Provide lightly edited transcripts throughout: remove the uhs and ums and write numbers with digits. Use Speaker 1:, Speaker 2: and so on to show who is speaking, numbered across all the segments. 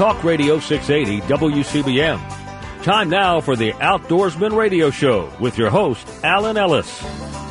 Speaker 1: Talk Radio 680 WCBM. Time now for the Outdoorsman Radio Show with your host, Alan Ellis.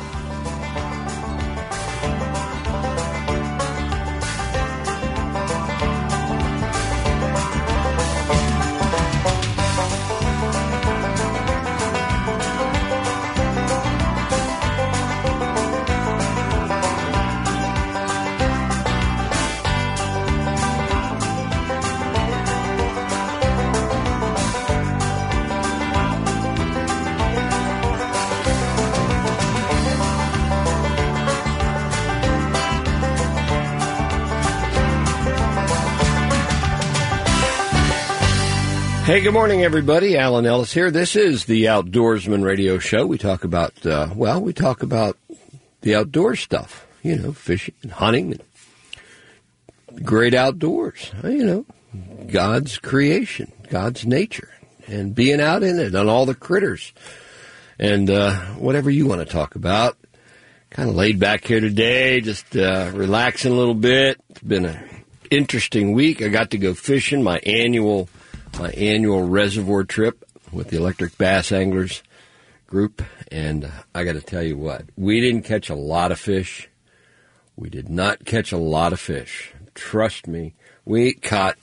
Speaker 2: Hey, good morning, everybody. Alan Ellis here. This is the Outdoorsman Radio Show. We talk about, we talk about the outdoor stuff, fishing and hunting and great outdoors, God's creation, God's nature, and being out in it and all the critters and whatever you want to talk about. Kind of laid back here today, just relaxing a little bit. It's been an interesting week. I got to go fishing my annual reservoir trip with the Electric Bass Anglers group, and I got to tell you what, we didn't catch a lot of fish. We did not catch a lot of fish. Trust me, we caught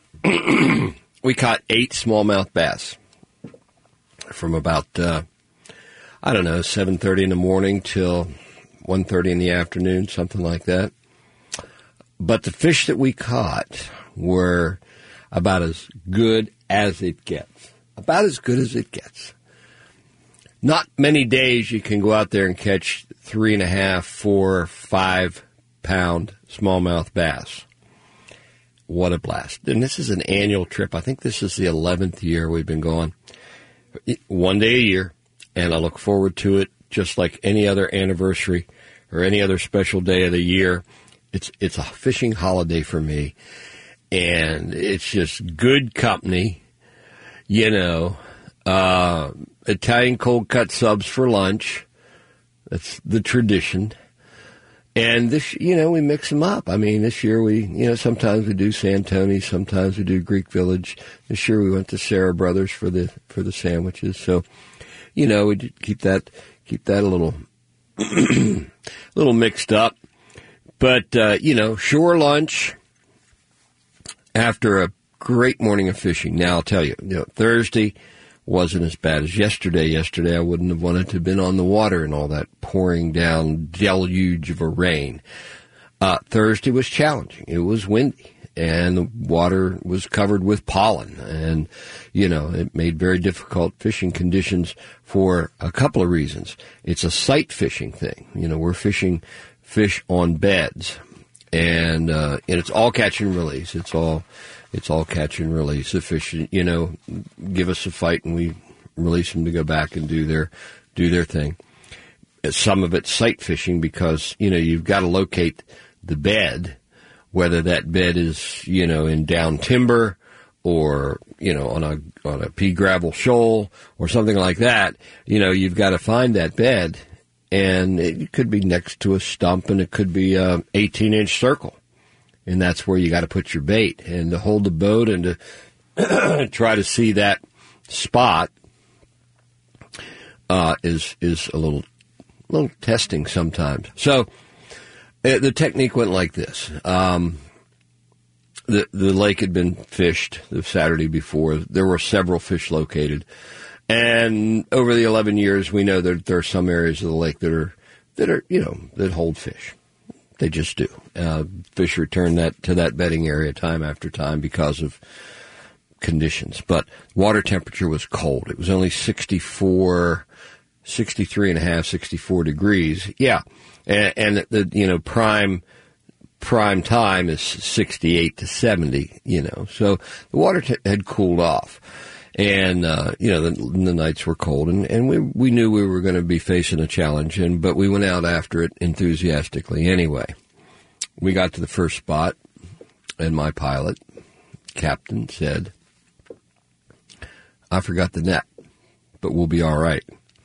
Speaker 2: 8 smallmouth bass from about 7:30 in the morning till 1:30 in the afternoon, something like that. But the fish that we caught were about as good as it gets. About as good as it gets. Not many days you can go out there and catch 3.5, 4, 5 pound smallmouth bass. What a blast. And this is an annual trip. I think this is the 11th year we've been going. One day a year, and I look forward to it just like any other anniversary or any other special day of the year. It's a fishing holiday for me. And it's just good company, Italian cold cut subs for lunch. That's the tradition. And this, we mix them up. I mean, this year sometimes we do Santoni, sometimes we do Greek Village. This year we went to Sarah Brothers for the sandwiches. So, we keep that a little, little mixed up. But, shore lunch. After a great morning of fishing. Now, I'll tell you, Thursday wasn't as bad as yesterday. Yesterday, I wouldn't have wanted to have been on the water and all that pouring down deluge of a rain. Thursday was challenging. It was windy, and the water was covered with pollen. And, it made very difficult fishing conditions for a couple of reasons. It's a sight fishing thing. We're fishing fish on beds. And it's all catch and release. It's all catch and release. The fish, give us a fight and we release them to go back and do their thing. Some of it's sight fishing because, you've got to locate the bed, whether that bed is, in down timber or, on a pea gravel shoal or something like that. You've got to find that bed. And it could be next to a stump, and it could be a 18-inch circle. And that's where you got to put your bait. And to hold the boat and to try to see that spot is a little testing sometimes. So the technique went like this. The lake had been fished the Saturday before. There were several fish located. And over the 11 years, we know that there are some areas of the lake that hold fish. They just do. Fish return to that bedding area time after time because of conditions. But water temperature was cold. It was only 63 and a half, 64 degrees. Yeah. And the prime time is 68 to 70, So the water had cooled off. And, the nights were cold, and we knew we were going to be facing a challenge, but we went out after it enthusiastically anyway. We got to the first spot, and my pilot, captain, said, I forgot the net, but we'll be all right.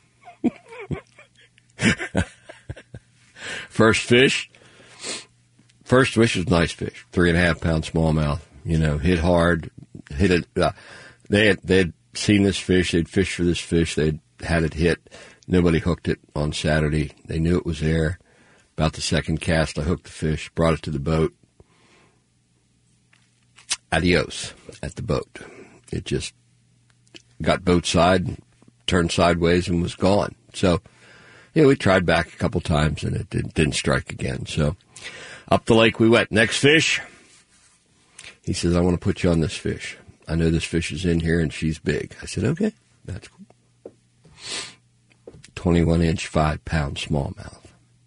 Speaker 2: First fish was nice fish, 3.5 pound smallmouth, hit hard, hit it. They had seen this fish. They'd fished for this fish. They'd had it hit. Nobody hooked it on Saturday. They knew it was there. About the second cast, I hooked the fish, brought it to the boat. Adios at the boat. It just got boat side, turned sideways, and was gone. So, we tried back a couple times, and it didn't strike again. So, up the lake we went. Next fish, he says, I want to put you on this fish. I know this fish is in here, and she's big. I said, okay, that's cool. 21-inch, 5-pound smallmouth.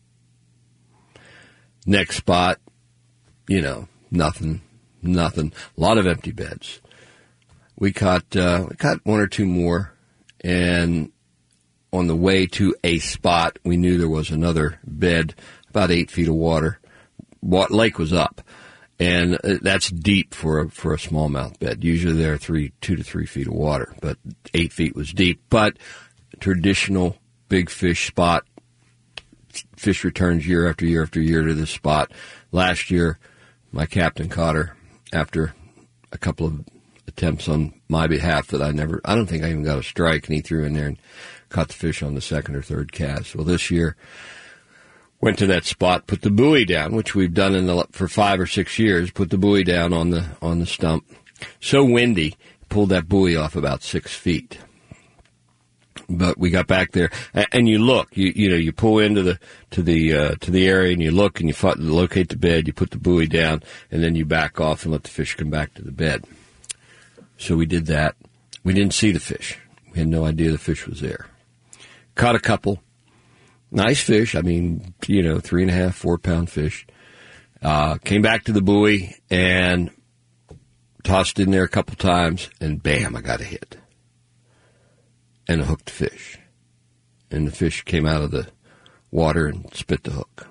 Speaker 2: Next spot, nothing. A lot of empty beds. We caught one or two more, and on the way to a spot, we knew there was another bed, about 8 feet of water. Lake was up, and that's deep for a smallmouth bed. Usually there are 2 to 3 feet of water, but 8 feet was deep. But traditional big fish spot. Fish returns year after year after year to this spot. Last year, my captain caught her after a couple of attempts on my behalf that I don't think I even got a strike, and he threw in there and caught the fish on the second or third cast. Well, this year, went to that spot, put the buoy down, which we've done for 5 or 6 years, put the buoy down on the stump. So windy, pulled that buoy off about 6 feet. But we got back there, and you look, you pull into the area, and you look, and you locate the bed, you put the buoy down, and then you back off and let the fish come back to the bed. So we did that. We didn't see the fish. We had no idea the fish was there. Caught a couple. Nice fish. 3.5, 4 pound fish. Came back to the buoy and tossed in there a couple times, and bam, I got a hit. And a hooked fish. And the fish came out of the water and spit the hook.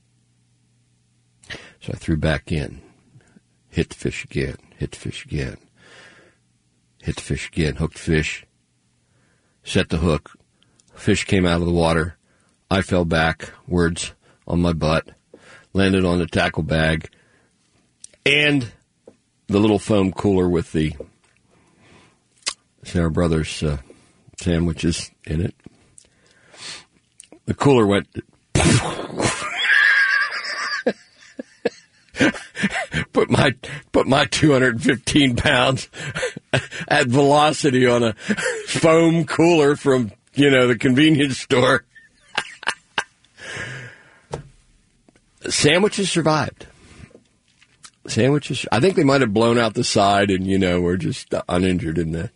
Speaker 2: So I threw back in. Hit the fish again. Hit the fish again. Hit the fish again. Hooked fish. Set the hook. Fish came out of the water. I fell backwards on my butt. Landed on the tackle bag. And the little foam cooler with the Sarah Brothers sandwiches in it. The cooler went put my 215 pounds at velocity on a foam cooler from the convenience store. Sandwiches survived. I think they might have blown out the side and were just uninjured in the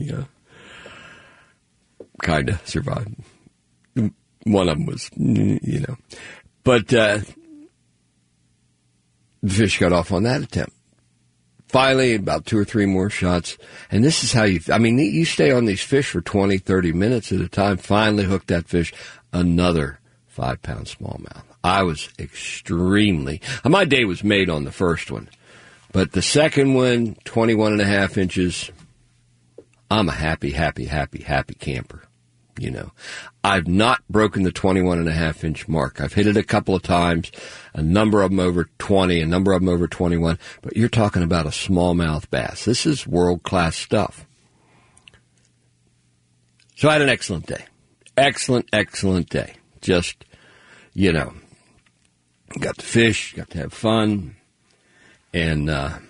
Speaker 2: kind of survived. One of them was, But the fish got off on that attempt. Finally, about 2 or 3 more shots. And this is how you stay on these fish for 20, 30 minutes at a time. Finally hooked that fish. Another 5-pound smallmouth. I was my day was made on the first one. But the second one, 21.5 inches, I'm a happy camper. I've not broken the 21.5-inch mark. I've hit it a couple of times, a number of them over 20, a number of them over 21, but you're talking about a smallmouth bass. This is world-class stuff. So I had an excellent day. Excellent day. Just, got to fish, got to have fun, and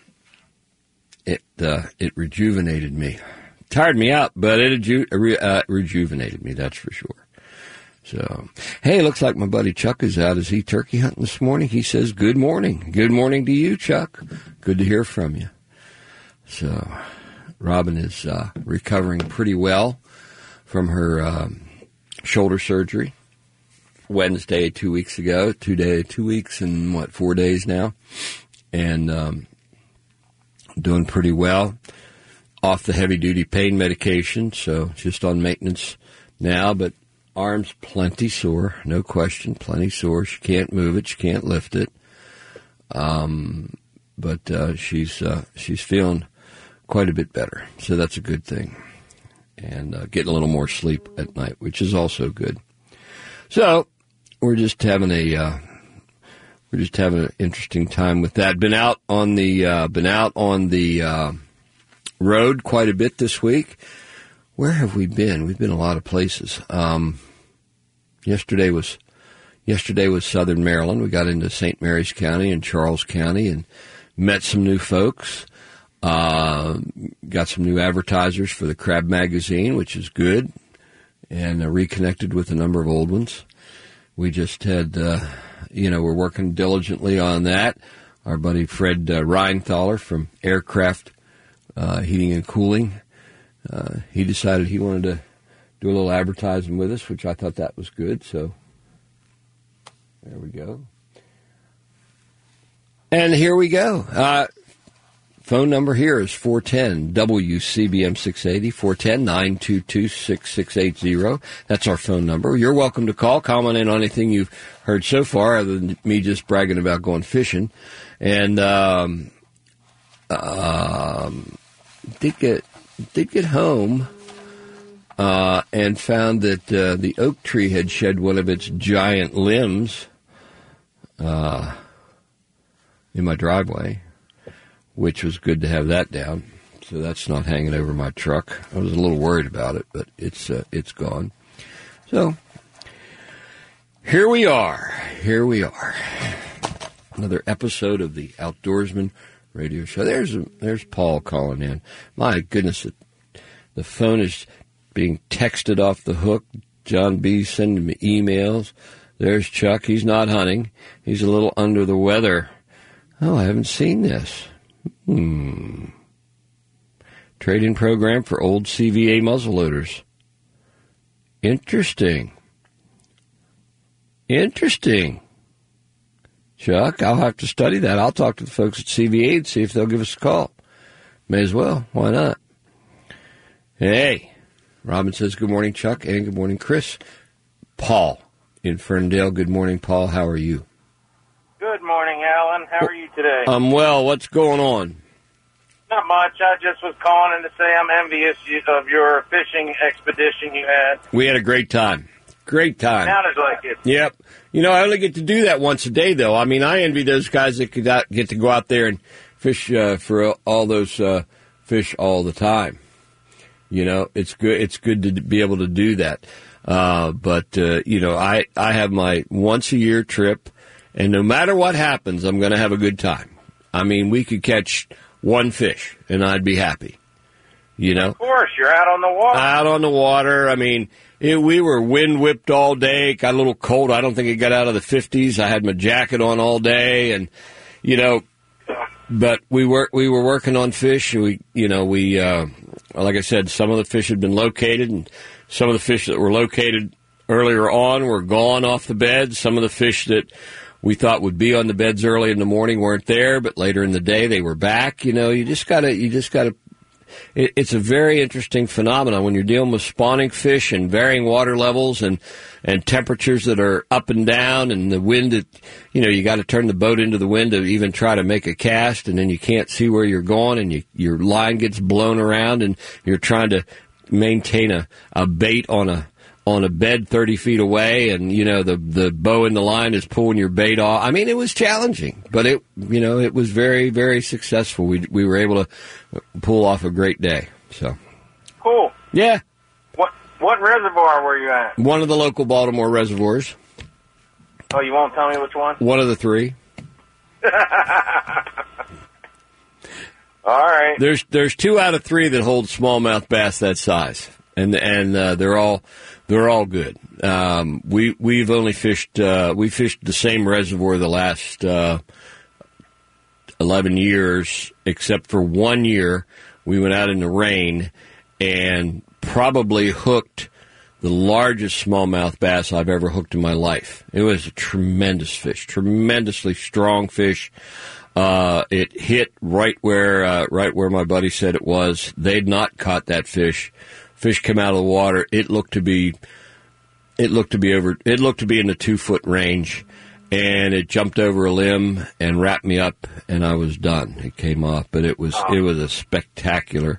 Speaker 2: it rejuvenated me. Tired me out, but it rejuvenated me, that's for sure. So, hey, looks like my buddy Chuck is out. Is he turkey hunting this morning? He says, good morning. Good morning to you, Chuck. Good to hear from you. So, Robin is recovering pretty well from her shoulder surgery. Wednesday, 2 weeks ago. 2 weeks and 4 days now. And doing pretty well. Off the heavy-duty pain medication, so just on maintenance now, but arm's plenty sore, no question, plenty sore. She can't move it, she can't lift it, but she's feeling quite a bit better, so that's a good thing, and getting a little more sleep at night, which is also good. So we're just having an interesting time with that. Been out on the road quite a bit this week. Where have we been? We've been a lot of places. Yesterday was Southern Maryland. We got into St. Mary's County and Charles County and met some new folks. Got some new advertisers for the Crab Magazine, which is good, and reconnected with a number of old ones. We just had, we're working diligently on that. Our buddy Fred Reinthaler from Aircraft Heating and Cooling, he decided he wanted to do a little advertising with us, which I thought that was good. So there we go. And here we go. Phone number here is 410-WCBM-680, 410-922-6680. That's our phone number. You're welcome to call, comment in on anything you've heard so far, other than me just bragging about going fishing. And did get home and found that the oak tree had shed one of its giant limbs in my driveway, which was good to have that down. So that's not hanging over my truck. I was a little worried about it, but it's gone. So here we are. Another episode of the Outdoorsman Radio Show. There's Paul calling in. My goodness, the phone is being texted off the hook. John B. sending me emails. There's Chuck. He's not hunting. He's a little under the weather. Oh, I haven't seen this. Trading program for old CVA muzzleloaders. Interesting. Chuck, I'll have to study that. I'll talk to the folks at CVA and see if they'll give us a call. May as well. Why not? Hey, Robin says, good morning, Chuck, and good morning, Chris. Paul in Ferndale. Good morning, Paul. How are you?
Speaker 3: Good morning, Alan. How are you today?
Speaker 2: I'm well. What's going on?
Speaker 3: Not much. I just was calling in to say I'm envious of your fishing expedition you had.
Speaker 2: We had a great time.
Speaker 3: Sounded like it.
Speaker 2: Yep. I only get to do that once a day, though. I mean, I envy those guys that get to go out there and fish for all those fish all the time. It's good. It's good to be able to do that. But I have my once-a-year trip, and no matter what happens, I'm going to have a good time. I mean, we could catch one fish, and I'd be happy.
Speaker 3: Of course, you're out on the water.
Speaker 2: Out on the water. I mean, we were wind-whipped all day. Got a little cold. I don't think it got out of the 50s. I had my jacket on all day, and, but we were working on fish. We like I said, some of the fish had been located, and some of the fish that were located earlier on were gone off the beds. Some of the fish that we thought would be on the beds early in the morning weren't there, but later in the day they were back. You just gotta. It's a very interesting phenomenon when you're dealing with spawning fish and varying water levels and temperatures that are up and down, and the wind that, you got to turn the boat into the wind to even try to make a cast, and then you can't see where you're going, and your line gets blown around, and you're trying to maintain a bait on a bed 30 feet away, and the bow in the line is pulling your bait off. I mean, it was challenging, but it was very, very successful. We were able to pull off a great day. So
Speaker 3: cool.
Speaker 2: Yeah.
Speaker 3: What reservoir were you at?
Speaker 2: One of the local Baltimore reservoirs.
Speaker 3: Oh, you won't tell me which one?
Speaker 2: One of the three.
Speaker 3: All right.
Speaker 2: There's 2 out of 3 that hold smallmouth bass that size, and they're all good. We've only fished we fished the same reservoir the last 11 years, except for 1 year we went out in the rain and probably hooked the largest smallmouth bass I've ever hooked in my life. It was a tremendous fish, tremendously strong fish. It hit right where my buddy said it was. They'd not caught that fish. Fish came out of the water. It looked to be in the 2-foot range, and it jumped over a limb and wrapped me up, and I was done. It came off, but it was a spectacular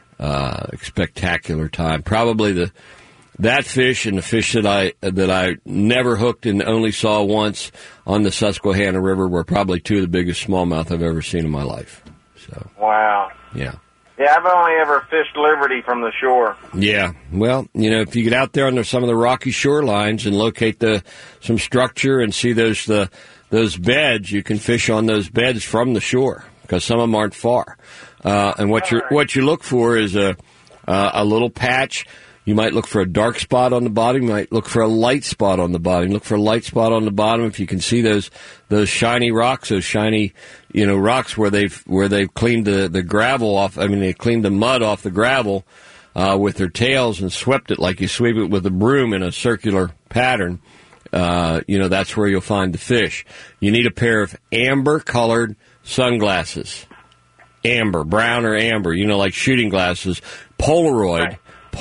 Speaker 2: time. Probably that fish and the fish that I never hooked and only saw once on the Susquehanna River were probably 2 of the biggest smallmouth I've ever seen in my life. So
Speaker 3: wow,
Speaker 2: yeah.
Speaker 3: Yeah, I've only ever fished Liberty from the shore.
Speaker 2: Yeah, well, if you get out there on some of the rocky shorelines and locate some structure and see those beds, you can fish on those beds from the shore because some of them aren't far. And what you look for is a little patch. You might look for a dark spot on the bottom. You might look for a light spot on the bottom. Look for a light spot on the bottom if you can see those shiny rocks, rocks where they've cleaned the gravel off. I mean, they cleaned the mud off the gravel with their tails and swept it like you sweep it with a broom in a circular pattern. That's where you'll find the fish. You need a pair of amber-colored sunglasses. Amber, brown or amber, like shooting glasses. Polaroid.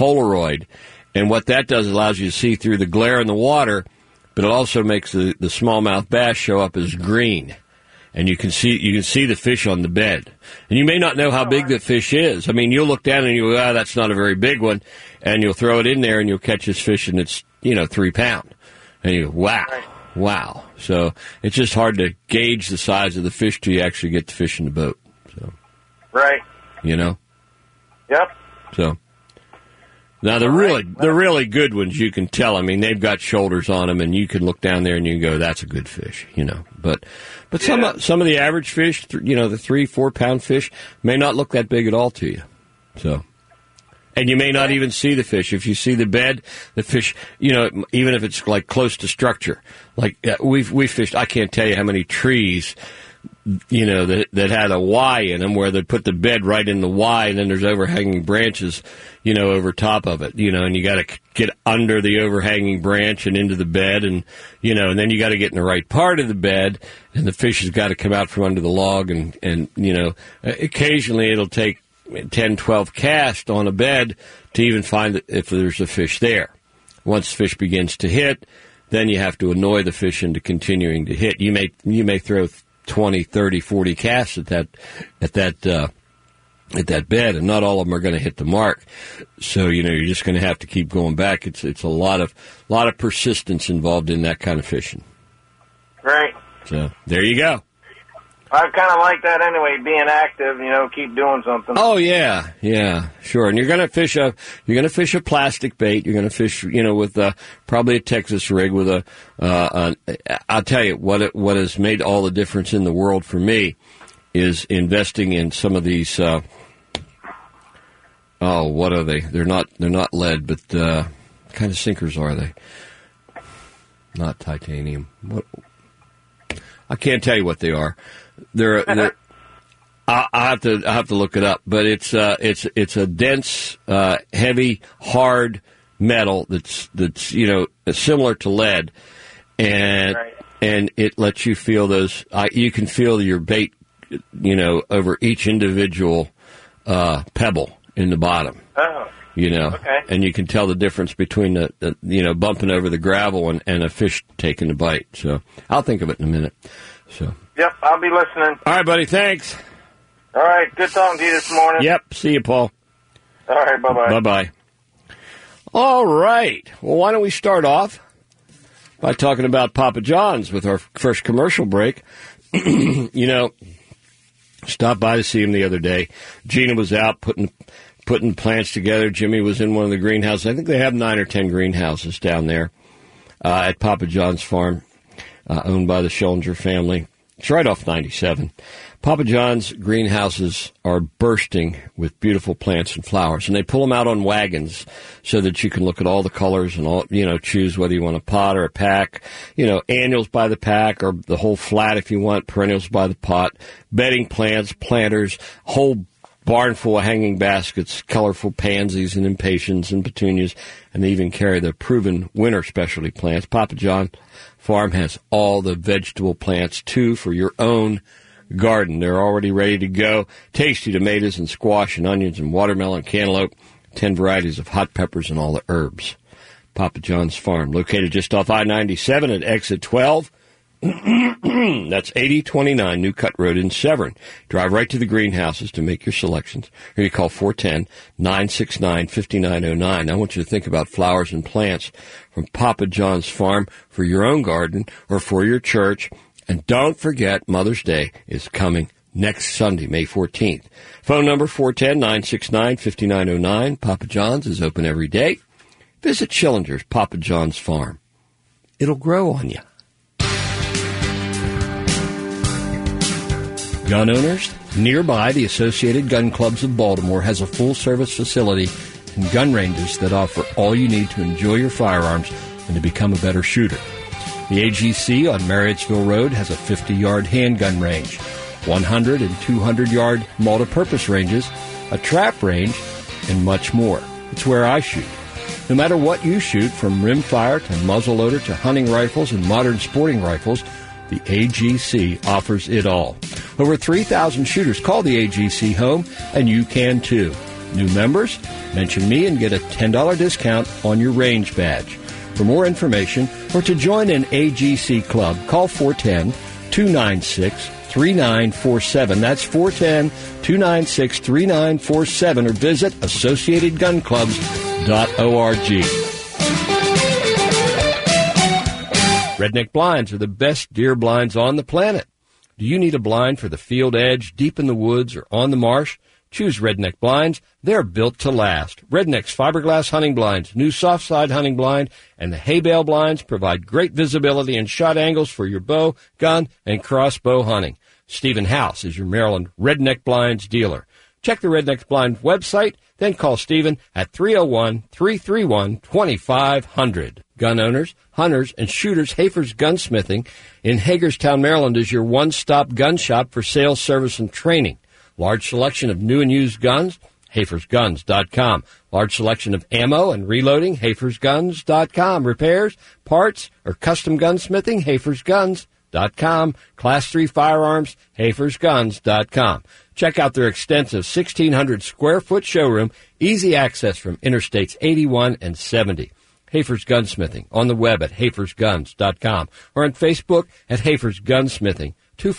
Speaker 2: And what that does allows you to see through the glare in the water, but it also makes the smallmouth bass show up as green. And you can see the fish on the bed. And you may not know how big the fish is. I mean, you'll look down and you go, that's not a very big one. And you'll throw it in there and you'll catch this fish and it's, 3 pounds. And you go, wow. So it's just hard to gauge the size of the fish till you actually get the fish in the boat. So.
Speaker 3: Right.
Speaker 2: Yep. So. Now, the really good ones, you can tell. I mean, they've got shoulders on them, and you can look down there and you can go, that's a good fish, But some of the average fish, the 3-4 pound fish, may not look that big at all to you. So, and you may not even see the fish. If you see the bed, the fish, even if it's like close to structure. Like, we fished, I can't tell you how many trees, that had a Y in them where they put the bed right in the Y and then there's overhanging branches, over top of it, and you got to get under the overhanging branch and into the bed and then you got to get in the right part of the bed and the fish has got to come out from under the log and occasionally it'll take 10, 12 casts on a bed to even find if there's a fish there. Once the fish begins to hit, then you have to annoy the fish into continuing to hit. You may throw 20, 30, 40 casts at that bed, and not all of them are going to hit the mark. So you're just going to have to keep going back. It's a lot of persistence involved in that kind of fishing.
Speaker 3: Right.
Speaker 2: So there you go.
Speaker 3: I kind of like that anyway, being active, keep doing something.
Speaker 2: Oh yeah, sure. And you're going to fish a plastic bait. You're going to fish, with probably a Texas rig with I'll tell you what has made all the difference in the world for me is investing in some of these. What are they? They're not lead, but kind of sinkers are they? Not titanium. What? I can't tell you what they are. They're I have to look it up, but it's a dense, heavy, hard metal that's similar to lead, and it lets you feel those. You can feel your bait, over each individual pebble in the bottom.
Speaker 3: Oh. Okay.
Speaker 2: And you can tell the difference between the bumping over the gravel and a fish taking a bite. So I'll think of it in a minute. So.
Speaker 3: Yep, I'll be listening.
Speaker 2: All right, buddy. Thanks.
Speaker 3: All right, good talking to you this morning.
Speaker 2: Yep. See you, Paul.
Speaker 3: All right, bye-bye.
Speaker 2: Bye-bye. All right. Well, why don't we start off by talking about Papa John's with our first commercial break. Stopped by to see him the other day. Gina was out putting plants together. Jimmy was in one of the greenhouses. I think they have 9 or 10 greenhouses down there at Papa John's farm, owned by the Schillinger family. It's right off 97. Papa John's greenhouses are bursting with beautiful plants and flowers, and they pull them out on wagons so that you can look at all the colors and all, choose whether you want a pot or a pack, annuals by the pack or the whole flat if you want, perennials by the pot, bedding plants, planters, whole barn full of hanging baskets, colorful pansies and impatiens and petunias, and they even carry the proven winter specialty plants. Papa John Farm has all the vegetable plants, too, for your own garden. They're already ready to go. Tasty tomatoes and squash and onions and watermelon, cantaloupe, 10 varieties of hot peppers and all the herbs. Papa John's Farm, located just off I-97 at exit 12. That's 8029 New Cut Road in Severn. Drive right to the greenhouses to make your selections. Or you call 410-969-5909. I want you to think about flowers and plants from Papa John's Farm for your own garden or for your church. And don't forget, Mother's Day is coming next Sunday, May 14th. Phone number 410-969-5909. Papa John's is open every day. Visit Schillinger's Papa John's Farm. It'll grow on you. Gun owners, nearby, the Associated Gun Clubs of Baltimore has a full-service facility and gun ranges that offer all you need to enjoy your firearms and to become a better shooter. The AGC on Marriottsville Road has a 50-yard handgun range, 100 and 200-yard multi-purpose ranges, a trap range, and much more. It's where I shoot. No matter what you shoot, from rimfire to muzzleloader to hunting rifles and modern sporting rifles, the AGC offers it all. Over 3,000 shooters call the AGC home, and you can too. New members? Mention me and get a $10 discount on your range badge. For more information or to join an AGC club, call 410-296-3947. That's 410-296-3947 or visit AssociatedGunClubs.org. Redneck blinds are the best deer blinds on the planet. Do you need a blind for the field edge, deep in the woods, or on the marsh? Choose Redneck blinds. They're built to last. Redneck's fiberglass hunting blinds, new soft side hunting blind, and the hay bale blinds provide great visibility and shot angles for your bow, gun, and crossbow hunting. Stephen House is your Maryland Redneck blinds dealer. Check the Redneck Blind website, then call Stephen at 301-331-2500. Gun owners, hunters, and shooters, Hafer's Gunsmithing in Hagerstown, Maryland is your one-stop gun shop for sales, service, and training. Large selection of new and used guns, HafersGuns.com. Large selection of ammo and reloading, HafersGuns.com. Repairs, parts, or custom gunsmithing, HafersGuns.com. Class 3 firearms, HafersGuns.com. Check out their extensive 1,600 square foot showroom, easy access from Interstates 81 and 70. Hafer's Gunsmithing on the web at HafersGuns.com or on Facebook at Hafer's Gunsmithing,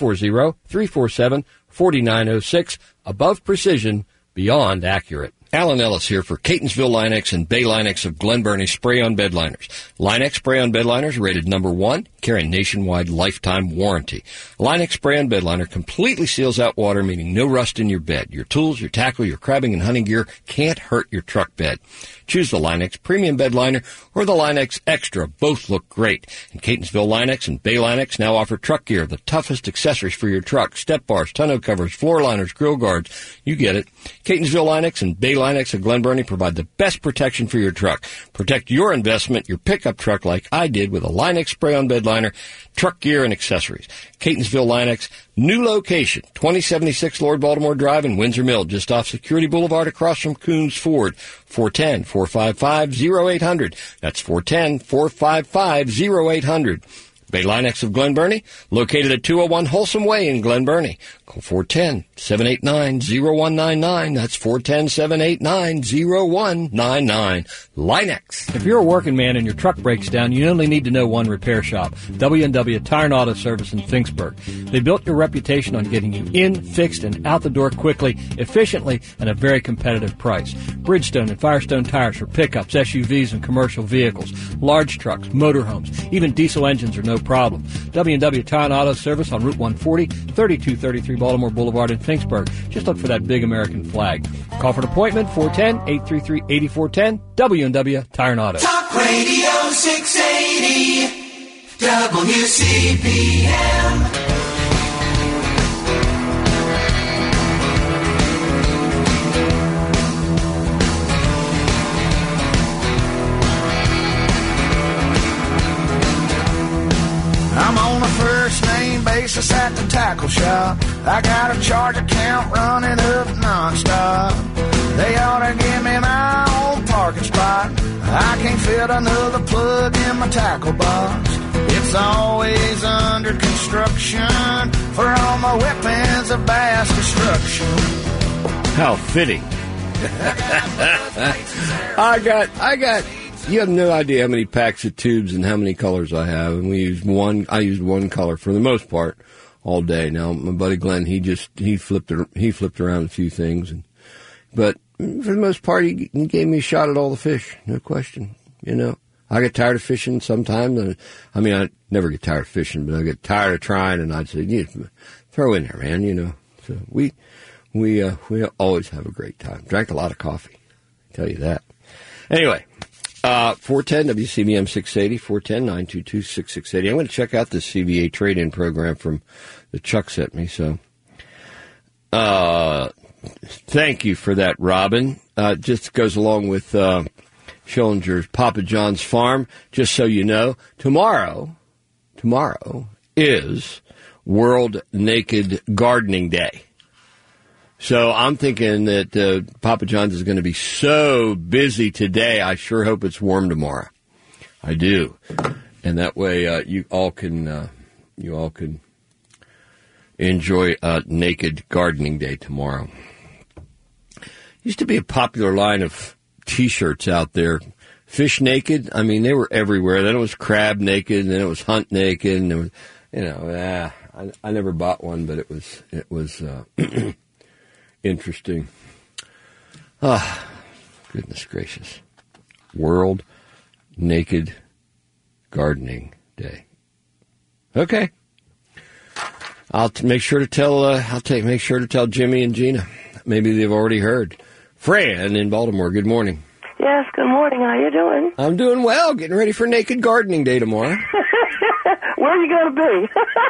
Speaker 2: 240-347-4906. Above precision, beyond accurate. Alan Ellis here for Catonsville Linex and Bay Linex of Glen Burnie Spray-On Bed Liners. Linex Spray-On Bed Liners rated number 1, carry a nationwide lifetime warranty. Linex Spray-On Bed Liner completely seals out water, meaning no rust in your bed. Your tools, your tackle, your crabbing and hunting gear can't hurt your truck bed. Choose the Linex Premium Bed Liner or the Linex Extra. Both look great. And Catonsville Linex and Bay Linex now offer truck gear, the toughest accessories for your truck. Step bars, tonneau covers, floor liners, grill guards. You get it. Catonsville Linex and Bay Linex of Glen Burnie provide the best protection for your truck. Protect your investment, your pickup truck, like I did with a Linex Spray-On Bed Liner, truck gear, and accessories. Catonsville Linex, new location, 2076 Lord Baltimore Drive in Windsor Mill, just off Security Boulevard across from Coons Ford. 410-455-0800. That's 410-455-0800. Bay Linex of Glen Burnie, located at 201 Wholesome Way in Glen Burnie. Call 410-789-0199. That's 410-789-0199. Linex.
Speaker 4: If you're a working man and your truck breaks down, you only need to know one repair shop, W&W Tire and Auto Service in Finksburg. They built your reputation on getting you in, fixed, and out the door quickly, efficiently, and a very competitive price. Bridgestone and Firestone tires for pickups, SUVs, and commercial vehicles, large trucks, motorhomes, even diesel engines are no problem. W&W Tire and Auto Service on Route 140, 3233 Baltimore Boulevard in Finksburg. Just look for that big American flag. Call for an appointment, 410-833-8410, W&W Tire and Auto.
Speaker 5: Talk Radio 680, WCPM.
Speaker 6: I'm on a first name basis at the tackle shop. I got a charge account running up nonstop. They ought to give me my own parking spot. I can't fit another plug in my tackle box. It's always under construction for all my weapons of mass destruction.
Speaker 2: How fitting. I got. You have no idea how many packs of tubes and how many colors I have, and I used one color for the most part all day. Now my buddy Glenn, he flipped around a few things, but for the most part he gave me a shot at all the fish, no question. You know, I get tired of fishing sometimes. I mean, I never get tired of fishing, but I get tired of trying, and I'd say, throw in there, man. You know, So we always have a great time. Drank a lot of coffee, I tell you that. Anyway, 410 WCBM 680, 410-922-6680. I'm going to check out this CVA trade-in program from that Chuck sent me. So, thank you for that, Robin. Just goes along with Schillinger's Papa John's Farm. Just so you know, tomorrow is World Naked Gardening Day. So I'm thinking that Papa John's is going to be so busy today. I sure hope it's warm tomorrow. I do, and that way you all can enjoy Naked Gardening Day tomorrow. Used to be a popular line of T-shirts out there. Fish naked. I mean, they were everywhere. Then it was crab naked, and then it was hunt naked, and it was, I never bought one, but it was interesting. Goodness gracious. World Naked Gardening Day. Okay. I'll make sure to tell Jimmy and Gina. Maybe they've already heard. Fran in Baltimore, good morning.
Speaker 5: Yes, good morning. How you doing?
Speaker 2: I'm doing well. Getting ready for Naked Gardening Day tomorrow.
Speaker 5: Where are you going to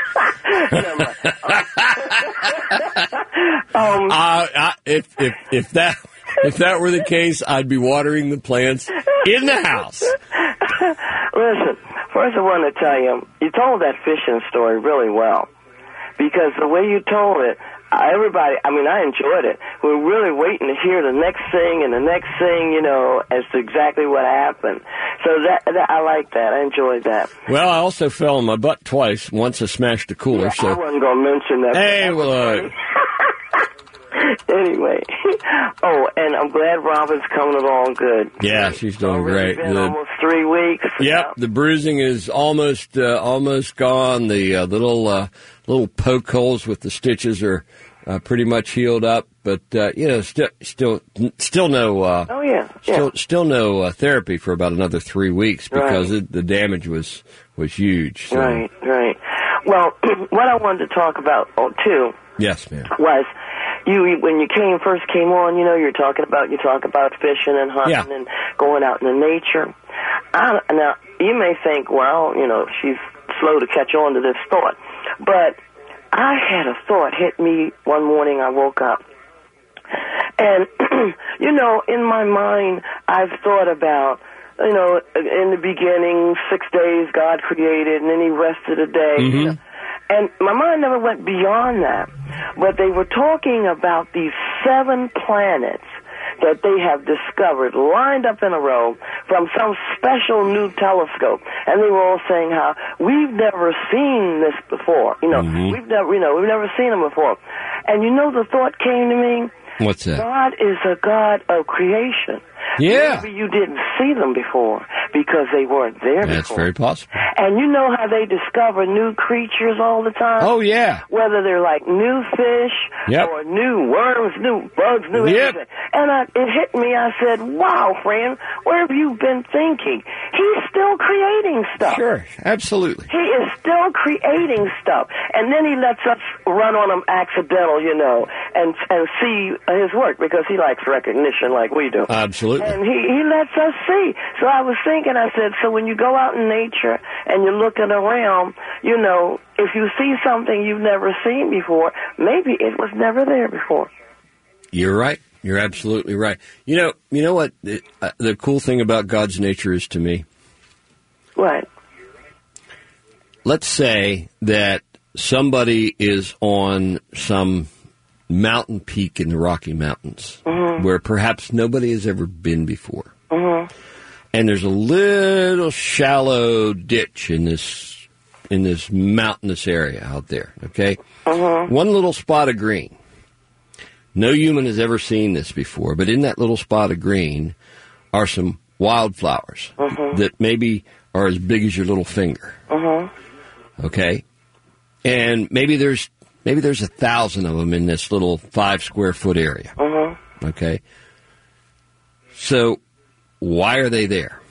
Speaker 5: be?
Speaker 2: If that were the case, I'd be watering the plants in the house.
Speaker 5: Listen, first I want to tell you, you told that fishing story really well. Because the way you told it, I enjoyed it. We were really waiting to hear the next thing and the next thing, as to exactly what happened. So that I like that. I enjoyed that.
Speaker 2: Well, I also fell on my butt twice. Once I smashed a cooler.
Speaker 5: Yeah,
Speaker 2: so
Speaker 5: I wasn't going to mention that.
Speaker 2: Hey, well.
Speaker 5: Anyway. Oh, and I'm glad Robin's coming along good.
Speaker 2: Yeah, she's doing great.
Speaker 5: Been almost 3 weeks.
Speaker 2: Yep, the bruising is almost gone. The little poke holes with the stitches are pretty much healed up, but still no. Still no therapy for about another 3 weeks because the damage was huge. So.
Speaker 5: Right. Well, what I wanted to talk about too.
Speaker 2: Yes, ma'am.
Speaker 5: Was when you first came on, you talk about fishing and hunting and going out in the nature. Now you may think, well, she's slow to catch on to this thought, but I had a thought hit me one morning. I woke up, and in my mind, I've thought about, in the beginning, 6 days God created, and then He rested a day.
Speaker 2: Mm-hmm.
Speaker 5: And my mind never went beyond that. But they were talking about these 7 planets that they have discovered lined up in a row from some special new telescope. And they were all saying how we've never seen this before.
Speaker 2: Mm-hmm.
Speaker 5: We've never seen them before. And the thought came to me.
Speaker 2: What's that?
Speaker 5: God is a God of creation.
Speaker 2: Yeah.
Speaker 5: Maybe you didn't see them before because they weren't there before.
Speaker 2: That's very possible.
Speaker 5: And you know how they discover new creatures all the time?
Speaker 2: Oh, yeah.
Speaker 5: Whether they're like new fish or new worms, new bugs, new everything. And it hit me. I said, wow, friend, where have you been thinking? He's still creating stuff.
Speaker 2: Sure, absolutely.
Speaker 5: He is still creating stuff. And then He lets us run on them accidental, and see His work because He likes recognition like we do.
Speaker 2: Absolutely.
Speaker 5: And he lets us see. So I was thinking, I said, so when you go out in nature and you're looking around, if you see something you've never seen before, maybe it was never there before.
Speaker 2: You're right. You're absolutely right. You know what the cool thing about God's nature is to me?
Speaker 5: What?
Speaker 2: Let's say that somebody is on some mountain peak in the Rocky Mountains where perhaps nobody has ever been before.
Speaker 5: Mm-hmm.
Speaker 2: And there's a little shallow ditch in this mountainous area out there, okay?
Speaker 5: Mm-hmm.
Speaker 2: One little spot of green. No human has ever seen this before, but in that little spot of green are some wildflowers that maybe are as big as your little finger. Okay? And maybe there's 1,000 of them in this little 5 square foot area. Okay? So, why are they there?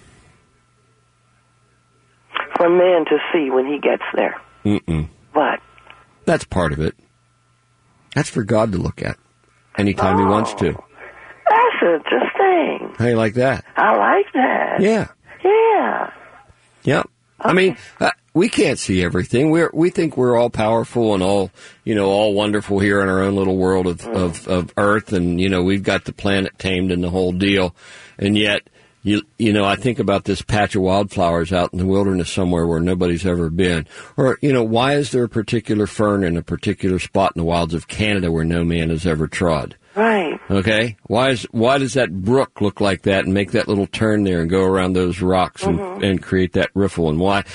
Speaker 5: For man to see when he gets there.
Speaker 2: Mm-mm.
Speaker 5: What?
Speaker 2: That's part of it. That's for God to look at anytime He wants to.
Speaker 5: That's interesting.
Speaker 2: How you like that?
Speaker 5: I like that.
Speaker 2: Yeah.
Speaker 5: Yeah.
Speaker 2: Yep. Okay. I mean, we can't see everything. We think we're all powerful and all wonderful here in our own little world of Earth, and we've got the planet tamed and the whole deal. And yet, I think about this patch of wildflowers out in the wilderness somewhere where nobody's ever been. Or, why is there a particular fern in a particular spot in the wilds of Canada where no man has ever trod?
Speaker 5: Right.
Speaker 2: Okay. Why does that brook look like that and make that little turn there and go around those rocks and create that riffle? And why?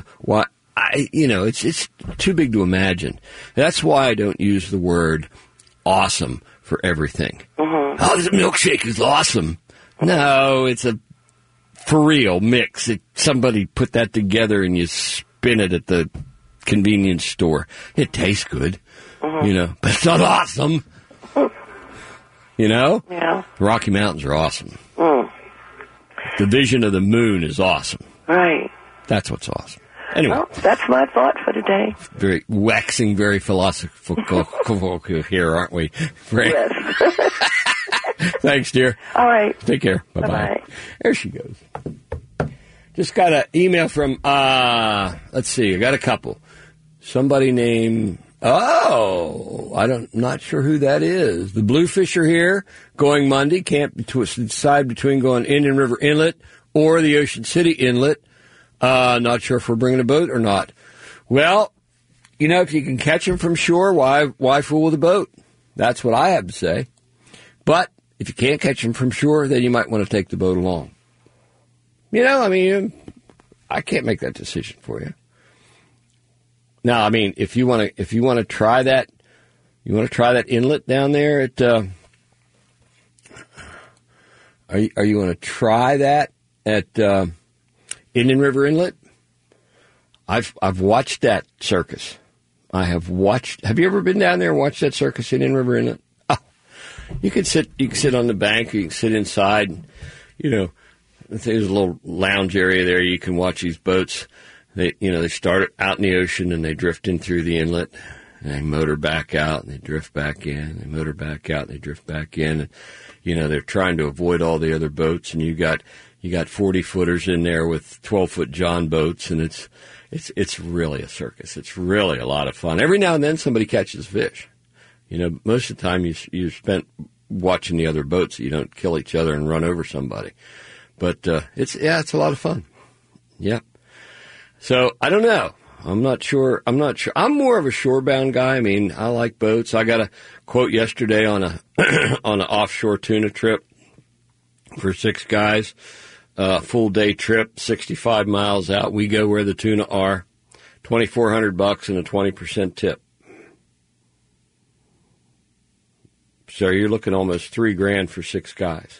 Speaker 2: It's too big to imagine. That's why I don't use the word awesome for everything. Oh, this milkshake is awesome. No, it's a for real mix. Somebody put that together and you spin it at the convenience store. It tastes good, but it's not awesome. Yeah. The Rocky Mountains are awesome. The vision of the moon is awesome. Right. That's what's awesome. Anyway.
Speaker 5: Well, that's my thought for today.
Speaker 2: Very philosophical here, aren't we? Yes. Thanks, dear.
Speaker 5: All right.
Speaker 2: Take care. Bye-bye. There she goes. Just got an email from, let's see, I got a couple. Somebody named... not sure who that is. The Bluefish are here, going Monday. Can't decide between going Indian River Inlet or the Ocean City Inlet. Not sure if we're bringing a boat or not. Well, if you can catch them from shore, why fool with a boat? That's what I have to say. But if you can't catch them from shore, then you might want to take the boat along. I can't make that decision for you. Now, if you want to try that, inlet down there at, are you going to try that at Indian River Inlet? I've watched that circus. Have you ever been down there and watched that circus in Indian River Inlet? Oh, you can sit on the bank, or you can sit inside, and, there's a little lounge area there. You can watch these boats. They start out in the ocean and they drift in through the inlet, and they motor back out and they drift back in. They motor back out and they drift back in. And, they're trying to avoid all the other boats, and you got 40-footers in there with 12-foot John boats, and it's really a circus. It's really a lot of fun. Every now and then somebody catches fish. Most of the time you spent watching the other boats so you don't kill each other and run over somebody. But it's a lot of fun. Yeah. So, I don't know. I'm not sure. I'm more of a shorebound guy. I like boats. I got a quote yesterday on an offshore tuna trip for 6 guys. Full day trip, 65 miles out. We go where the tuna are. $2,400 and a 20% tip. So you're looking almost $3,000 for 6 guys.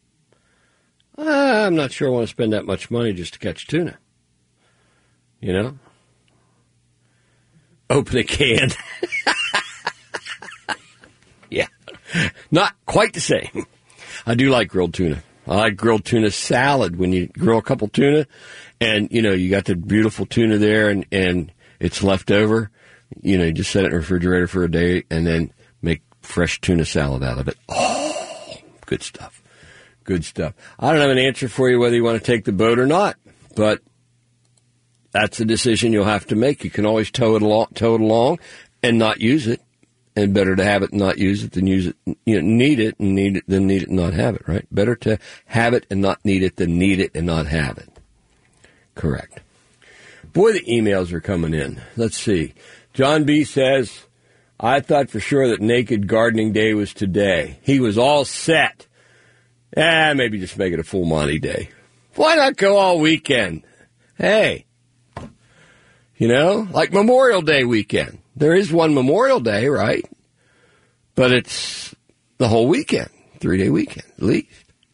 Speaker 2: I'm not sure I want to spend that much money just to catch tuna. Open a can. Yeah. Not quite the same. I do like grilled tuna. I like grilled tuna salad when you grill a couple tuna and, you got the beautiful tuna there and it's left over. You just set it in the refrigerator for a day and then make fresh tuna salad out of it. Oh, good stuff. Good stuff. I don't have an answer for you whether you want to take the boat or not, but that's a decision you'll have to make. You can always tow it along and not use it. And better to have it and not use it than use it, need it and not have it, right? Better to have it and not need it than need it and not have it. Correct. Boy, the emails are coming in. Let's see. John B. says, I thought for sure that Naked Gardening Day was today. He was all set. Maybe just make it a full Monty day. Why not go all weekend? Hey. Like Memorial Day weekend. There is one Memorial Day, right? But it's the whole weekend, 3-day weekend, at least.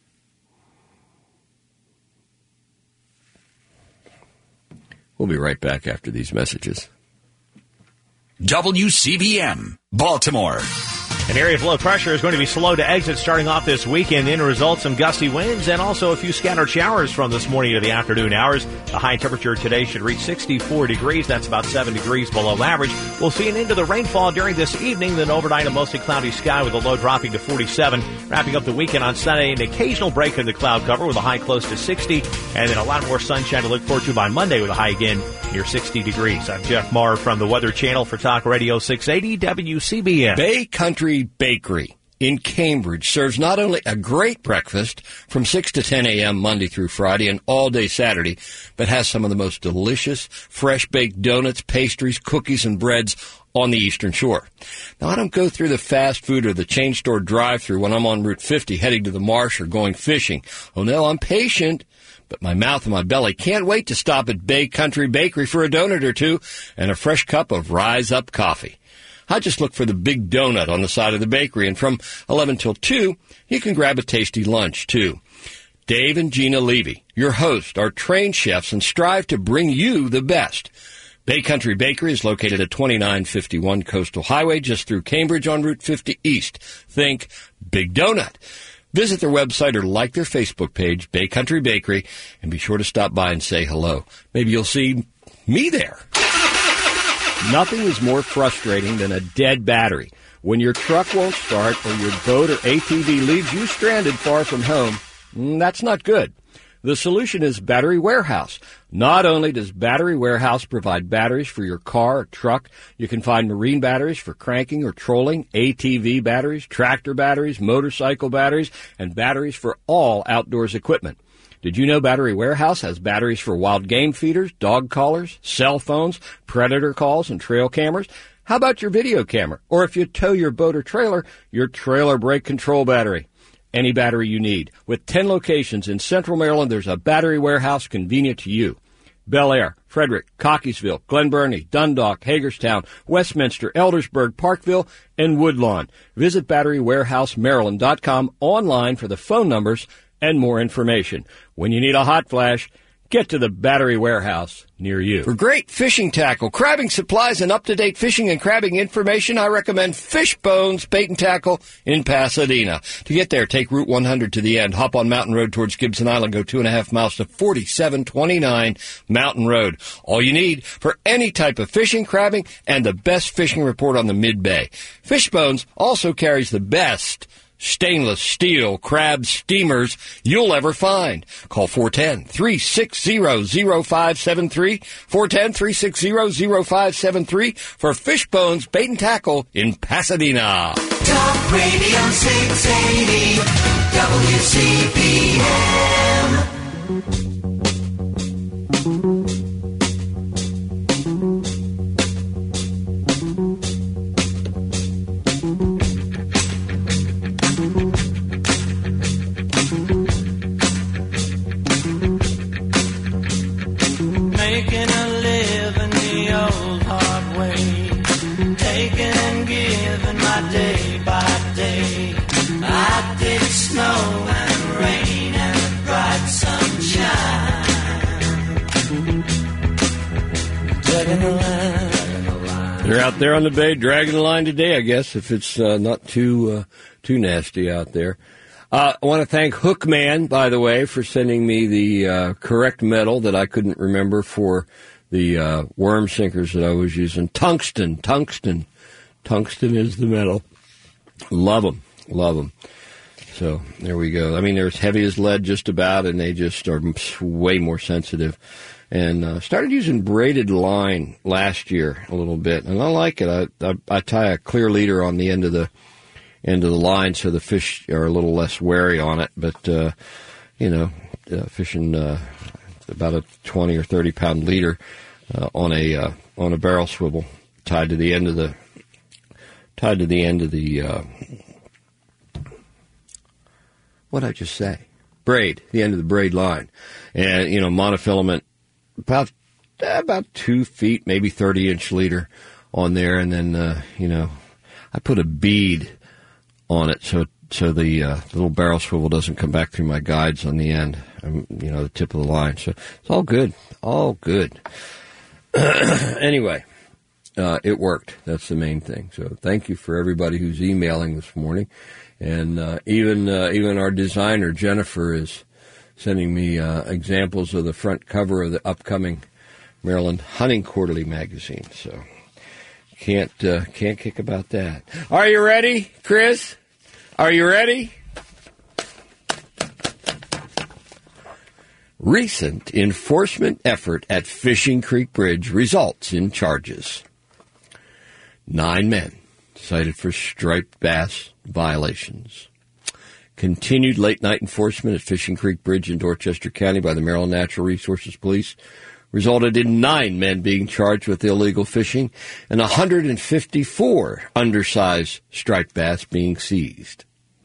Speaker 2: We'll be right back after these messages.
Speaker 7: WCBM, Baltimore. An area of low pressure is going to be slow to exit starting off this weekend. In result, some gusty winds and also a few scattered showers from this morning to the afternoon hours. The high temperature today should reach 64 degrees. That's about 7 degrees below average. We'll see an end to the rainfall during this evening, then overnight a mostly cloudy sky with a low dropping to 47. Wrapping up the weekend on Sunday, an occasional break in the cloud cover with a high close to 60. And then a lot more sunshine to look forward to by Monday with a high again near 60 degrees. I'm Jeff Maher from the Weather Channel for Talk Radio 680 WCBM.
Speaker 2: Bay Country Bakery in Cambridge serves not only a great breakfast from 6 to 10 a.m. Monday through Friday and all day Saturday, but has some of the most delicious fresh-baked donuts, pastries, cookies, and breads on the Eastern Shore. Now, I don't go through the fast food or the chain store drive-thru when I'm on Route 50 heading to the marsh or going fishing. Oh, no, I'm patient, but my mouth and my belly can't wait to stop at Bay Country Bakery for a donut or two and a fresh cup of Rise Up coffee. I just look for the big donut on the side of the bakery, and from 11 till 2, you can grab a tasty lunch, too. Dave and Gina Levy, your hosts, are trained chefs and strive to bring you the best. Bay Country Bakery is located at 2951 Coastal Highway, just through Cambridge on Route 50 East. Think Big Donut. Visit their website or like their Facebook page, Bay Country Bakery, and be sure to stop by and say hello. Maybe you'll see me there.
Speaker 4: Nothing is more frustrating than a dead battery. When your truck won't start or your boat or ATV leaves you stranded far from home, that's not good. The solution is Battery Warehouse. Not only does Battery Warehouse provide batteries for your car or truck, you can find marine batteries for cranking or trolling, ATV batteries, tractor batteries, motorcycle batteries, and batteries for all outdoors equipment. Did you know Battery Warehouse has batteries for wild game feeders, dog collars, cell phones, predator calls, and trail cameras? How about your video camera? Or if you tow your boat or trailer, your trailer brake control battery. Any battery you need. With 10 locations in Central Maryland, there's a Battery Warehouse convenient to you. Bel Air, Frederick, Cockeysville, Glen Burnie, Dundalk, Hagerstown, Westminster, Eldersburg, Parkville, and Woodlawn. Visit BatteryWarehouseMaryland.com online for the phone numbers and more information. When you need a hot flash, get to the Battery Warehouse near you.
Speaker 2: For great fishing tackle, crabbing supplies, and up-to-date fishing and crabbing information, I recommend Fishbones Bait and Tackle in Pasadena. To get there, take Route 100 to the end, hop on Mountain Road towards Gibson Island, go 2.5 miles to 4729 Mountain Road. All you need for any type of fishing, crabbing, and the best fishing report on the Mid-Bay. Fishbones also carries the best stainless steel crab steamers you'll ever find. Call 410-360-0573, 410-360-0573 for Fishbones Bait and Tackle in Pasadena.
Speaker 8: Talk Radio 680 WCBM.
Speaker 2: They're out there on the bay dragging the line today, I guess, if it's not too nasty out there. I want to thank Hookman, by the way, for sending me the correct metal that I couldn't remember for the worm sinkers that I was using. Tungsten is the metal. Love them. So there we go. I mean, they're as heavy as lead just about, and they just are way more sensitive. And started using braided line last year a little bit, and I like it. I tie a clear leader on the end of the line so the fish are a little less wary on it. But fishing about a 20 or 30 pound leader on a barrel swivel tied to the end of the what'd I just say? Braid, the end of the braid line, and monofilament. About 2 feet, maybe 30-inch leader on there, and then I put a bead on it so the little barrel swivel doesn't come back through my guides on the end, the tip of the line. So it's all good, Anyway, it worked. That's the main thing. So thank you for everybody who's emailing this morning. And even our designer, Jennifer, is sending me examples of the front cover of the upcoming Maryland Hunting Quarterly magazine. So can't kick about that. Are you ready, Chris? Are you ready? Recent enforcement effort at Fishing Creek Bridge results in charges. 9 men cited for striped bass violations. Continued late-night enforcement at Fishing Creek Bridge in Dorchester County by the Maryland Natural Resources Police resulted in 9 men being charged with illegal fishing and 154 undersized striped bass being seized.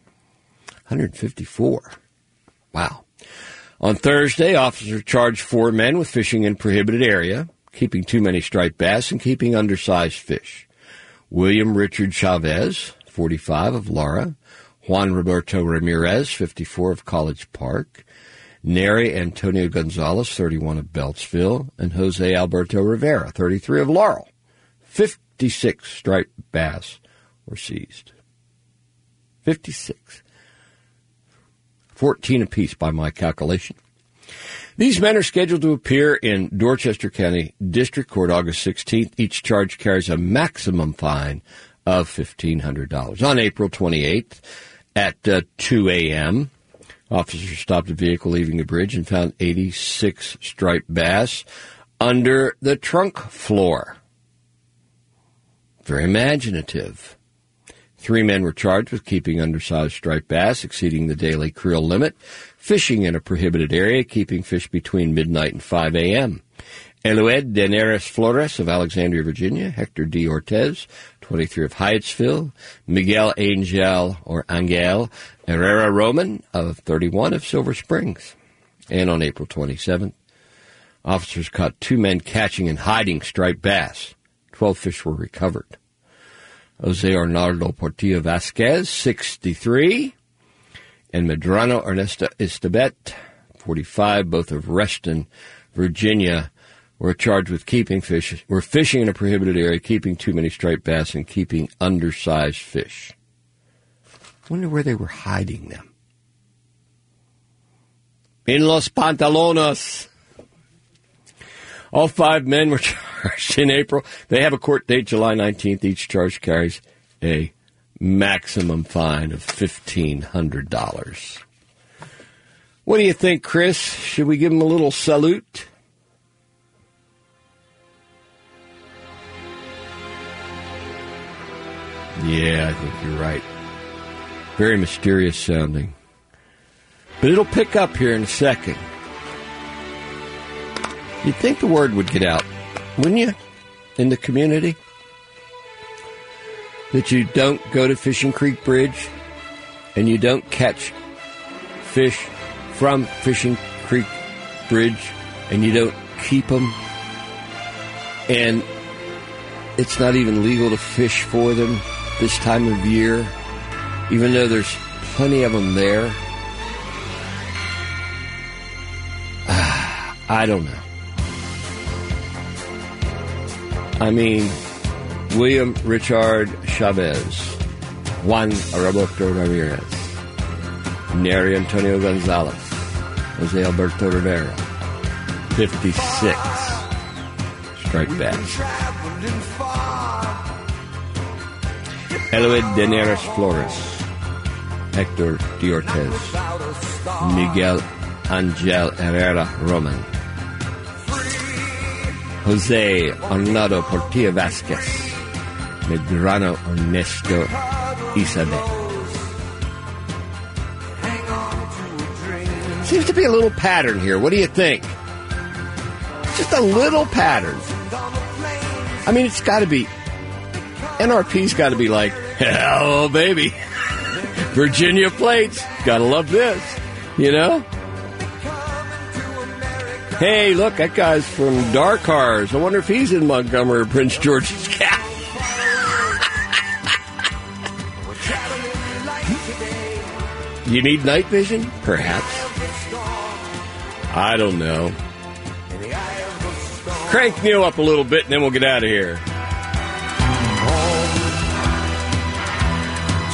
Speaker 2: 154. Wow. On Thursday, officers charged 4 men with fishing in prohibited area, keeping too many striped bass, and keeping undersized fish. William Richard Chavez, 45, of Lara; Juan Roberto Ramirez, 54, of College Park; Neri Antonio Gonzalez, 31, of Beltsville; and Jose Alberto Rivera, 33, of Laurel. 56 striped bass were seized. 56. 14 apiece by my calculation. These men are scheduled to appear in Dorchester County District Court August 16th. Each charge carries a maximum fine of $1,500. On April 28th at 2 a.m., officers stopped a vehicle leaving the bridge and found 86 striped bass under the trunk floor. Very imaginative. 3 men were charged with keeping undersized striped bass, exceeding the daily creel limit, fishing in a prohibited area, keeping fish between midnight and 5 a.m. Eloed de Neres Flores of Alexandria, Virginia; Hector D. Ortez, 23, of Hyattsville; Miguel Angel Herrera Roman, of 31, of Silver Springs. And on April 27th, officers caught 2 men catching and hiding striped bass. 12 fish were recovered. Jose Arnaldo Portillo Vasquez, 63, and Medrano Ernesto Estabet, 45, both of Reston, Virginia, were charged with fishing in a prohibited area, keeping too many striped bass, and keeping undersized fish. I wonder where they were hiding them. In Los Pantalones. All 5 men were charged in April. They have a court date July 19th. Each charge carries a maximum fine of $1,500. What do you think, Chris? Should we give them a little salute? Yeah, I think you're right. Very mysterious sounding. But it'll pick up here in a second. You'd think the word would get out, wouldn't you, in the community? That you don't go to Fishing Creek Bridge and you don't catch fish from Fishing Creek Bridge and you don't keep them. And it's not even legal to fish for them this time of year, even though there's plenty of them there. I don't know. I mean, William Richard Chavez, Juan Roberto Ramirez, Neri Antonio Gonzalez, Jose Alberto Rivera, 56 striped bass. Eloed de Neres Flores, Hector D. Ortez, Miguel Angel Herrera Roman, Jose Arnaldo Portillo Vasquez, Medrano Ernesto Isabel. Seems to be a little pattern here. What do you think? Just a little pattern. I mean, it's got to be, NRP's got to be like, hello, baby. Virginia plates. Got to love this, you know? Hey, look, that guy's from Darkars. I wonder if he's in Montgomery or Prince George's County. You need night vision? Perhaps. I don't know. Crank Neil up a little bit and then we'll get out of here.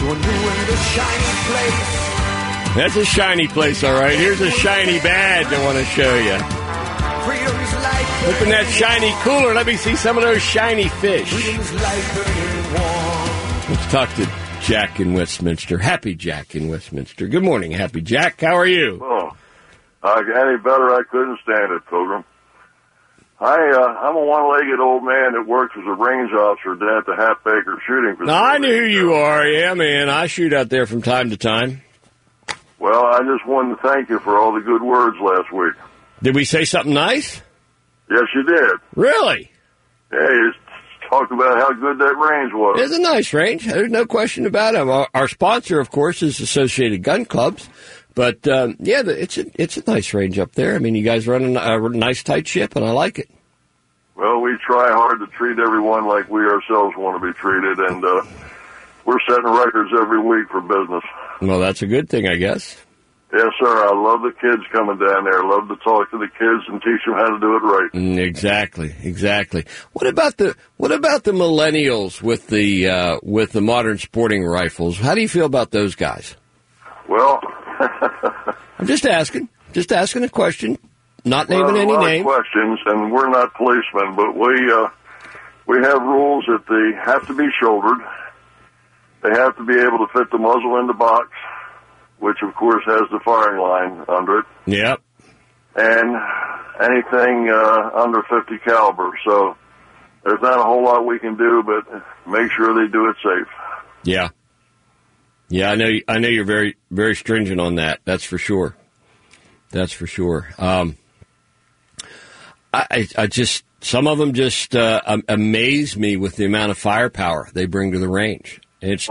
Speaker 6: in the shiny place.
Speaker 2: That's a shiny place, all right. Here's a shiny badge I want to show you.
Speaker 6: Freedom's like
Speaker 2: Open that shiny cooler. Let me see some of those shiny fish.
Speaker 6: freedom's like burning warm.
Speaker 2: Let's talk to Jack in Westminster. Happy Jack in Westminster. Good morning, Happy Jack. How are you?
Speaker 9: Oh, any better, I couldn't stand it, Pilgrim. I'm a one-legged old man that works as a range officer down at the Half Acre Shooting Facility.
Speaker 2: I knew who you are. Yeah, man. I shoot out there from time to time.
Speaker 9: Well, I just wanted to thank you for all the good words last week.
Speaker 2: Did we say something nice?
Speaker 9: Yes, you did.
Speaker 2: Really?
Speaker 9: Yeah, you talked about how good that range was.
Speaker 2: It's a nice range. There's no question about it. Our sponsor, of course, is Associated Gun Clubs. But, it's a nice range up there. I mean, you guys run a nice, tight ship, and I like it.
Speaker 9: Well, we try hard to treat everyone like we ourselves want to be treated, and we're setting records every week for business.
Speaker 2: Well, that's a good thing, I guess.
Speaker 9: Yes, sir. I love the kids coming down there. I love to talk to the kids and teach them how to do it right.
Speaker 2: Exactly. What about the millennials with the modern sporting rifles? How do you feel about those guys?
Speaker 9: Well,
Speaker 2: I'm just asking a question, not naming any names.
Speaker 9: Questions, and we're not policemen, but we have rules that they have to be shouldered. They have to be able to fit the muzzle in the box, which of course has the firing line under it.
Speaker 2: Yep.
Speaker 9: And anything under 50 caliber. So there's not a whole lot we can do, but make sure they do it safe.
Speaker 2: Yeah. Yeah, I know you're very, very stringent on that. That's for sure. I just, some of them just amaze me with the amount of firepower they bring to the range. It's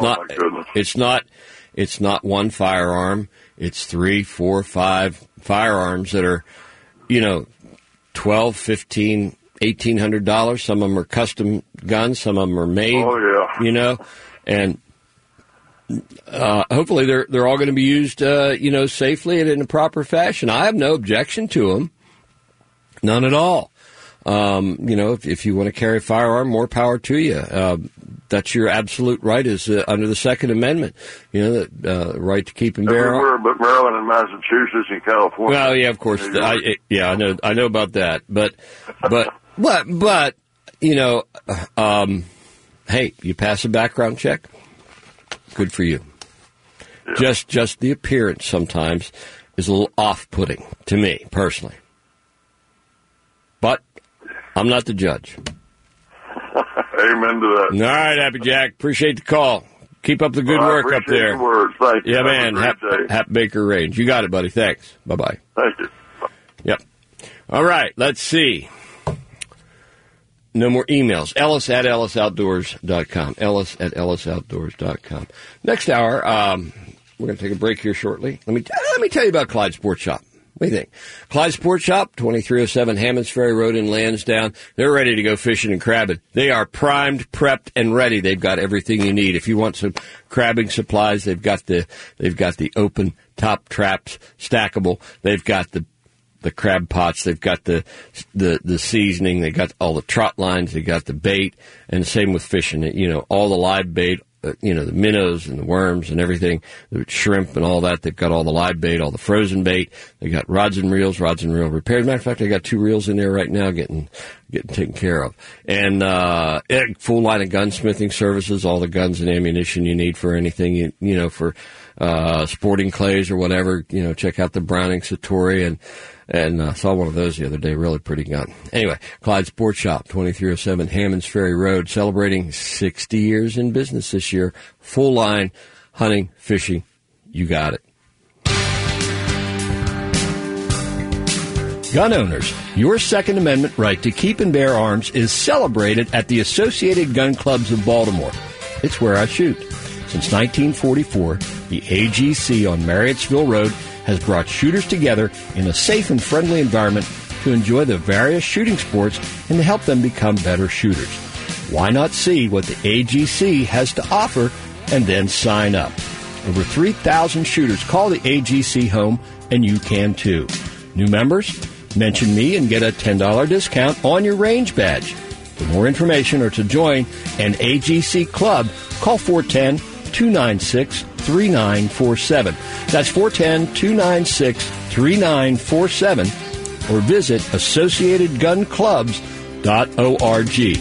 Speaker 2: not one firearm. It's 3, 4, 5 firearms that are, $12, $15, $1,800. Some of them are custom guns. Some of them are made.
Speaker 9: Oh yeah.
Speaker 2: And hopefully they're all going to be used, safely and in a proper fashion. I have no objection to them. None at all. If you want to carry a firearm, more power to you. That's your absolute right, is under the Second Amendment. The right to keep and bear.
Speaker 9: Everywhere but Maryland and Massachusetts and California.
Speaker 2: Well, yeah, of course. I know about that. But hey, you pass a background check. Good for you. Yeah. Just the appearance sometimes is a little off-putting to me personally. But I'm not the judge.
Speaker 9: Amen to that.
Speaker 2: All right, Happy Jack. Appreciate the call. Keep up the good work up there.
Speaker 9: The words. Thank you.
Speaker 2: Yeah, man. Hap Baker Range. You got it, buddy. Thanks. Bye-bye.
Speaker 9: Thank you.
Speaker 2: Yep. All right. Let's see. No more emails. Ellis@ellisoutdoors.com. Ellis@ellisoutdoors.com. Next hour, we're going to take a break here shortly. Let me tell you about Clyde Sports Shop. What do you think? Clyde Sports Shop, 2307 Hammonds Ferry Road in Lansdowne. They're ready to go fishing and crabbing. They are primed, prepped, and ready. They've got everything you need. If you want some crabbing supplies, they've got the open top traps, stackable. They've got the crab pots. They've got the seasoning. They got all the trot lines. They got the bait, and same with fishing. All the live bait. The minnows and the worms and everything, the shrimp and all that. They've got all the live bait, all the frozen bait. They got rods and reel repair. As a matter of fact, I got 2 reels in there right now getting taken care of. And full line of gunsmithing services, all the guns and ammunition you need for anything, for sporting clays or whatever. Check out the Browning Satori and saw one of those the other day. Really pretty gun. Anyway, Clyde Sports Shop, 2307 Hammonds Ferry Road, celebrating 60 years in business this year. Full line, hunting, fishing, you got it. Gun owners, your Second Amendment right to keep and bear arms is celebrated at the Associated Gun Clubs of Baltimore. It's where I shoot. Since 1944, the AGC on Marriottsville Road has brought shooters together in a safe and friendly environment to enjoy the various shooting sports and to help them become better shooters. Why not see what the AGC has to offer and then sign up? Over 3,000 shooters call the AGC home, and you can too. New members? Mention me and get a $10 discount on your range badge. For more information or to join an AGC club, call 410 410-296-3947. That's 410-296-3947. Or visit AssociatedGunClubs.org.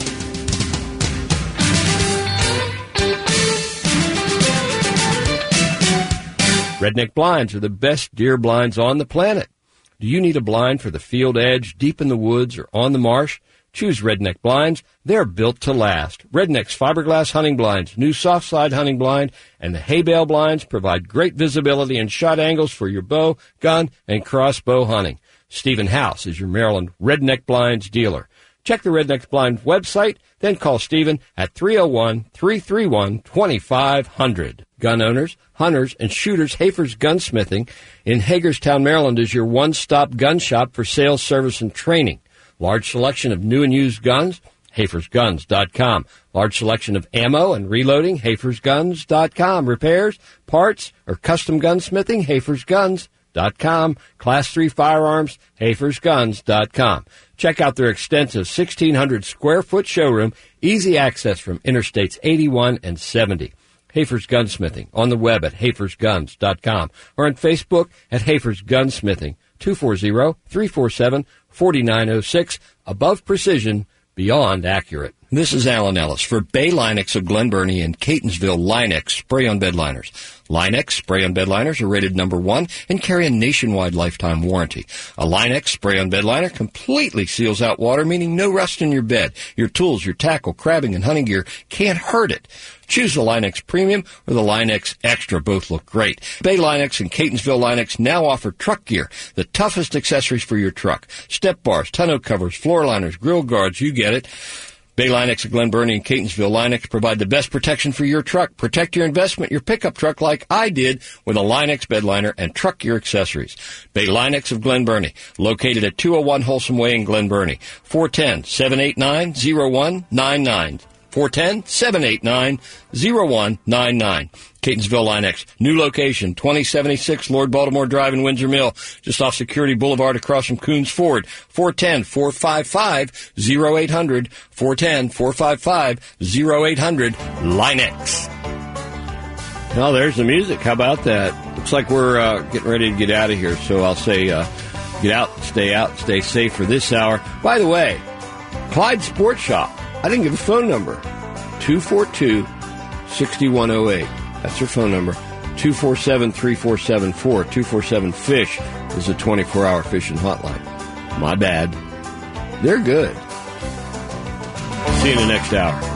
Speaker 2: Redneck blinds are the best deer blinds on the planet. Do you need a blind for the field edge, deep in the woods, or on the marsh? Choose Redneck blinds. They're built to last. Redneck's fiberglass hunting blinds, new soft side hunting blind, and the hay bale blinds provide great visibility and shot angles for your bow, gun, and crossbow hunting. Stephen House is your Maryland Redneck blinds dealer. Check the Redneck Blind website, then call Stephen at 301-331-2500. Gun owners, hunters, and shooters, Hafer's Gunsmithing in Hagerstown, Maryland is your one-stop gun shop for sales, service, and training. Large selection of new and used guns, HafersGuns.com. Large selection of ammo and reloading, HafersGuns.com. Repairs, parts, or custom gunsmithing, HafersGuns.com. Class 3 firearms, HafersGuns.com. Check out their extensive 1,600 square foot showroom, easy access from Interstates 81 and 70. Hafer's Gunsmithing on the web at HafersGuns.com or on Facebook at Hafer's Gunsmithing, 240-347-4906. Above precision, beyond accurate. This is Alan Ellis for Bay Linex of Glen Burnie and Catonsville Linex Spray-On Bed Liners. Linex Spray-On Bed Liners are rated #1 and carry a nationwide lifetime warranty. A Linex Spray-On Bed Liner completely seals out water, meaning no rust in your bed. Your tools, your tackle, crabbing, and hunting gear can't hurt it. Choose the Linex Premium or the Linex Extra. Both look great. Bay Linex and Catonsville Linex now offer truck gear, the toughest accessories for your truck. Step bars, tonneau covers, floor liners, grill guards, you get it. Bay Linex of Glen Burnie and Catonsville Linex provide the best protection for your truck. Protect your investment, your pickup truck like I did with a Linex bed liner and truck gear accessories. Bay Linex of Glen Burnie, located at 201 Wholesome Way in Glen Burnie. 410-789-0199. 410-789-0199. Catonsville Linex. New location, 2076 Lord Baltimore Drive in Windsor Mill, just off Security Boulevard across from Coons Ford. 410-455-0800. 410-455-0800. Linex. Well, there's the music. How about that? Looks like we're getting ready to get out of here, so I'll say get out, stay safe for this hour. By the way, Clyde Sports Shop. I didn't give a phone number. 242-6108. That's their phone number. 247-3474. 247-FISH is a 24-hour fishing hotline. My bad. They're good. See you in the next hour.